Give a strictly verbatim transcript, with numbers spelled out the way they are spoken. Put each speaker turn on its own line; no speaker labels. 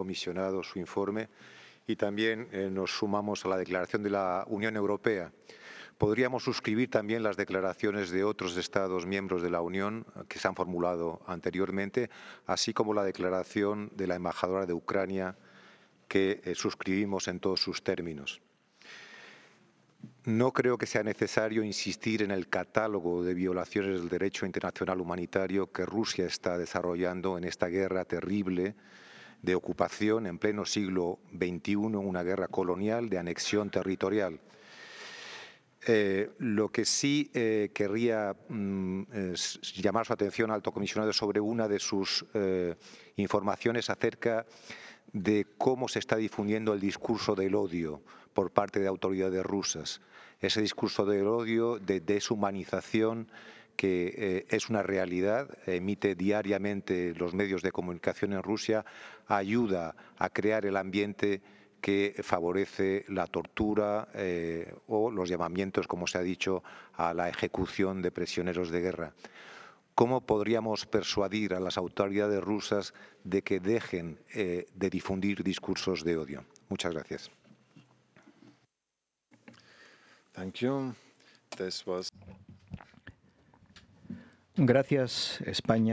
comisionado su informe y también eh, nos sumamos a la declaración de la Unión Europea. Podríamos suscribir también las declaraciones de otros Estados miembros de la Unión que se han formulado anteriormente, así como la declaración de la embajadora de Ucrania que eh, suscribimos en todos sus términos. No creo que sea necesario insistir en el catálogo de violaciones del derecho internacional humanitario que Rusia está desarrollando en esta guerra terrible de ocupación en pleno siglo veintiuno, una guerra colonial de anexión territorial. Eh, lo que sí eh, querría mm, es llamar su atención, alto comisionado, sobre una de sus eh, informaciones acerca de cómo se está difundiendo el discurso del odio por parte de autoridades rusas. Ese discurso del odio, de deshumanización, que eh, es una realidad, emite diariamente los medios de comunicación en Rusia, ayuda a crear el ambiente que favorece la tortura eh, o los llamamientos, como se ha dicho, a la ejecución de prisioneros de guerra. ¿Cómo podríamos persuadir a las autoridades rusas de que dejen eh, de difundir discursos de odio? Muchas gracias.
Thank you. This was...
Gracias, España.